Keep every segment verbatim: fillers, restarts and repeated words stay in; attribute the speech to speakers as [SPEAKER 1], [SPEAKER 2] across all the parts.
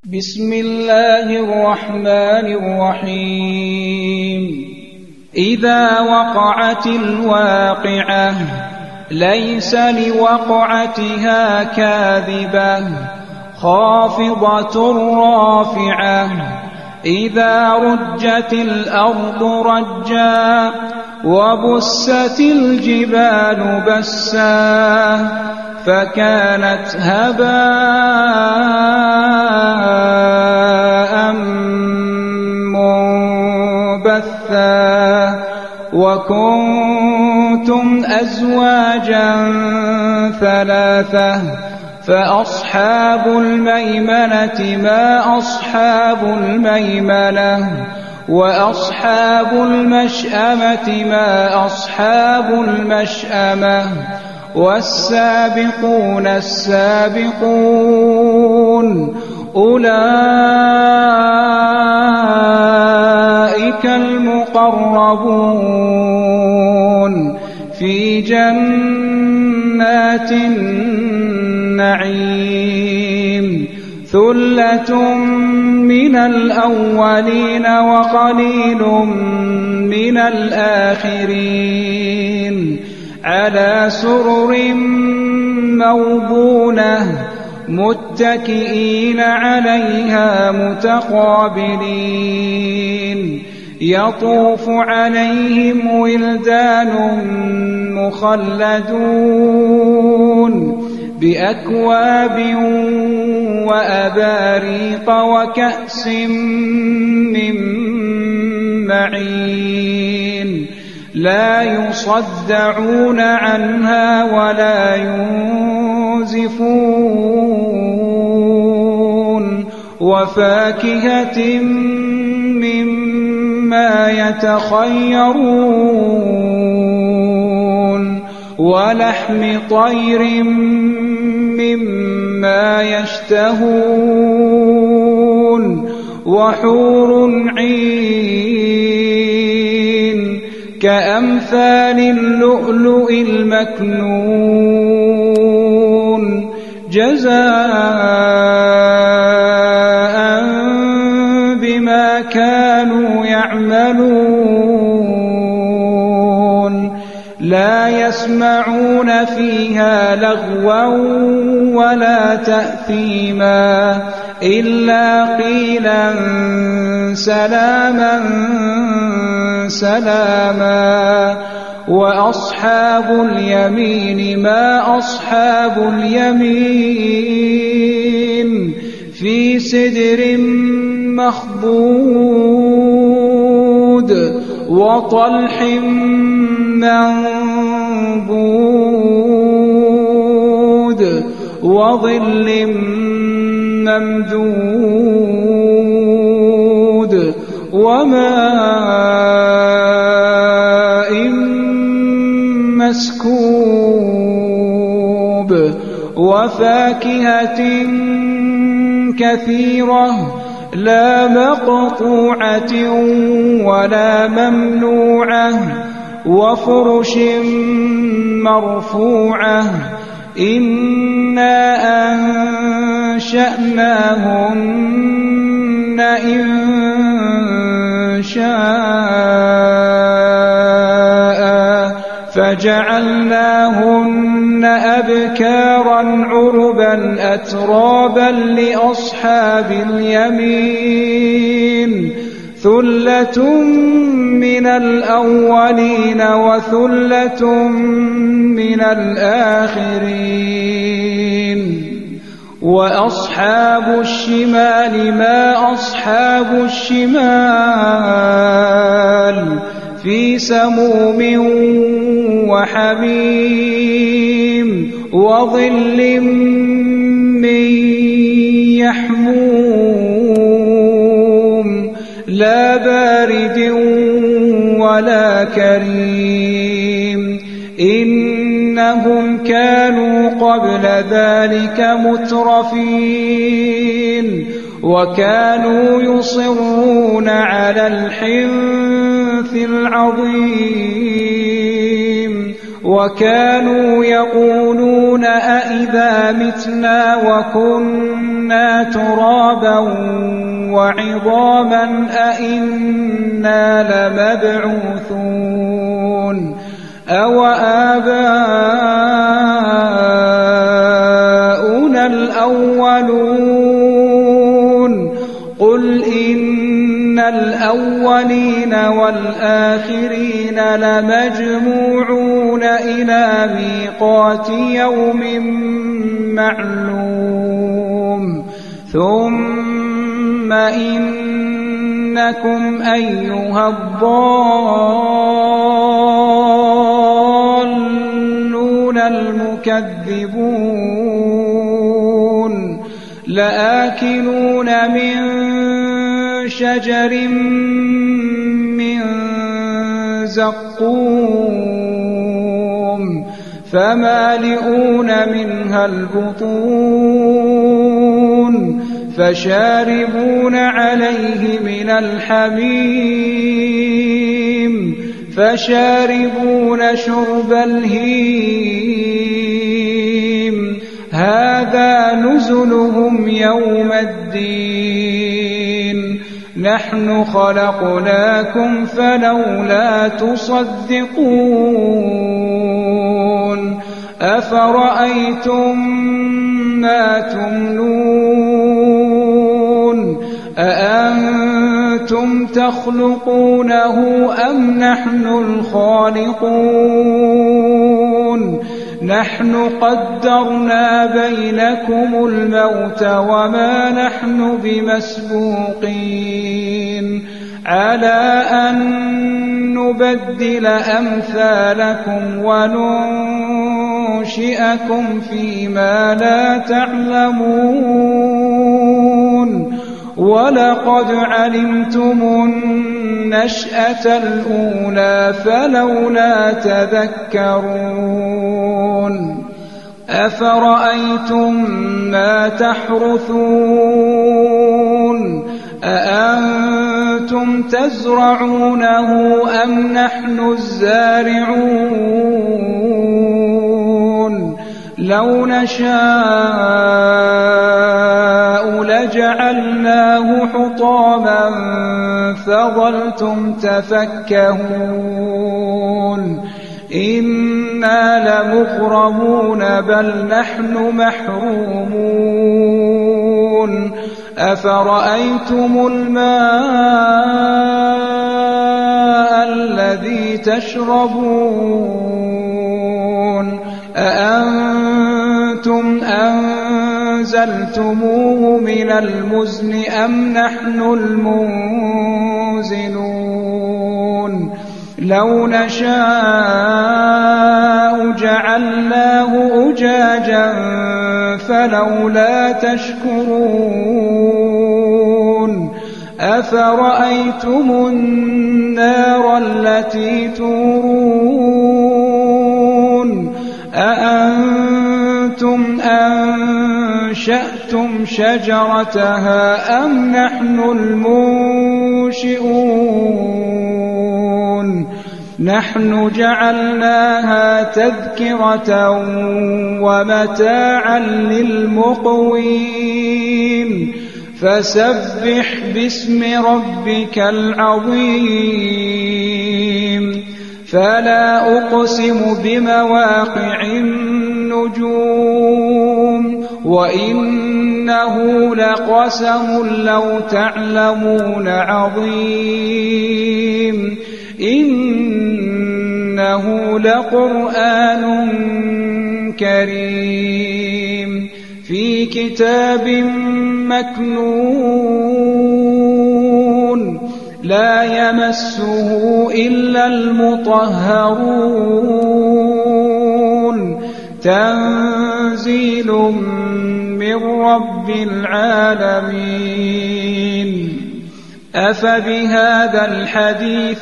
[SPEAKER 1] بسم الله الرحمن الرحيم إذا وقعت الواقعة ليس لوقعتها كاذبة خافضة رافعة إذا رجت الأرض رجا وبست الجبال بسا فكانت هباء منبثا وكنتم أزواجا ثلاثة فأصحاب الميمنة ما أصحاب الميمنة وأصحاب المشأمة ما أصحاب المشأمة والسابقون السابقون أولئك المقربون في جنات النعيم ثلة من الأولين وقليل من الآخرين على سرر موضونة متكئين عليها متقابلين يطوف عليهم ولدان مخلدون بأكواب وأباريق وكأس من معين لا يصدعون عنها ولا ينزفون وفاكهة مما يتخيرون ولحم طير مما يشتهون وحور عين كأمثال اللؤلؤ المكنون جزاء بما كانوا يعملون لا يسمعون فيها لغوا ولا تأثيما إلا قيلا سلاما سلاما وأصحاب اليمين ما أصحاب اليمين في سدر مخضود وطلح منضود وظل ممدود وماء مسكوب وفاكهة كثيرة لا مقطوعة ولا ممنوعة وفرش مرفوعة إنا أنشأناهن إن شاء فجعلناهن أبكارا عربا أترابا لأصحاب اليمين ثلة من الأولين وثلة من الآخرين وأصحاب الشمال ما أصحاب الشمال في سموم وحميم وظل من يحموم لا بارد ولا كريم إنهم كانوا قبل ذلك مترفين وكانوا يصرون على الحنث العظيم وكانوا يقولون أئذا متنا وكنا ترابا وعظاما أئنا لمبعوثون أو آباؤنا الأولون قل إن الأولين والآخرين لمجموعون إلى ميقات يوم معلوم ثم إنكم أيها الضالون المكذبون لآكلون من شجر من زقوم فمالئون منها البطون فشاربون عليه من الحميم فشاربون شرب الهيم هذا نزلهم يوم الدين نحن خلقناكم فلولا تصدقون أفرأيتم ما تمنون أأنتم تخلقونه أم نحن الخالقون نحن قدرنا بينكم الموت وما نحن بمسبوقين على أن نبدل أمثالكم وننشئكم فيما لا تعلمون ولقد علمتم النشأة الأولى فلولا تذكرون أفرأيتم ما تحرثون أأنتم تزرعونه أم نحن الزارعون لو نشاء لجعلناه حطاما فظلتم تفكهون إنا لمغرمون بل نحن محرومون أفرأيتم الماء الذي تشربون أأنتم أنزلتموه من المزن أم نحن المنزلون لو نشاء جعلناه أجاجا فلولا تشكرون أفرأيتم النار التي تورون أأنتم أنشأتم شجرتها أم نحن المنشئون نحن جعلناها تذكرة ومتاعا للمقوين فسبح باسم ربك العظيم فلا أقسم بمواقع النجوم وإنه لقسم لو تعلمون عظيم إنه لقرآن كريم في كتاب مكنون لا يمسه إلا المطهرون تنزيل من رب العالمين أفبهذا الحديث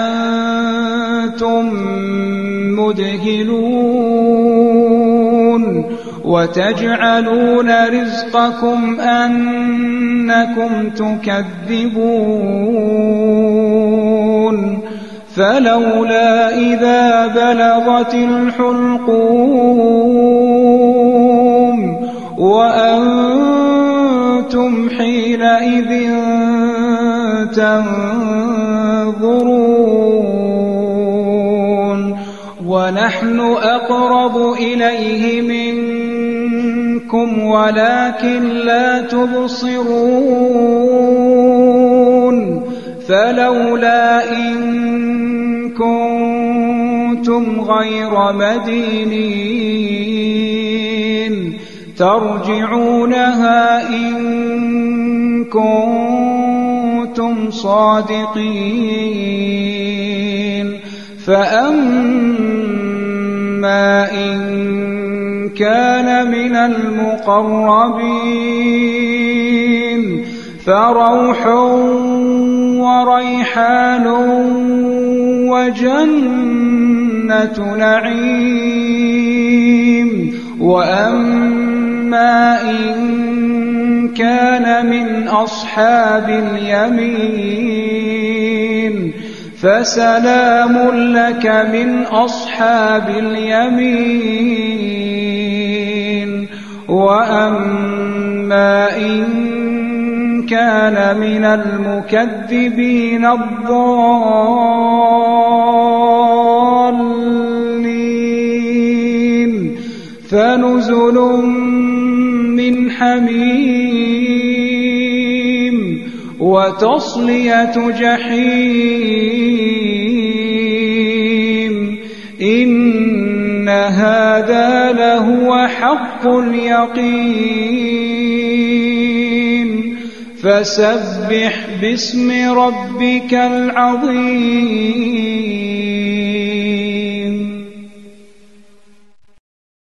[SPEAKER 1] أنتم مدهنون وتجعلون رزقكم أنكم تكذبون فلولا إذا بلغت الحلقوم وأنتم حينئذ تنظرون ونحن أقرب إليه منكم ولكن لا تبصرون فلولا إن كنتم غير مدينين ترجعونها إن كنتم صادقين فأما إن كان من المقربين فروح وريحان وجنة نعيم وأما إن كان من أصحاب اليمين فسلام لك من أصحاب اليمين وأما إن كان من المكذبين الضالين فنزل من حميم وتصلية جحيم إن هذا لهو حق اليقين فسبح باسم ربك العظيم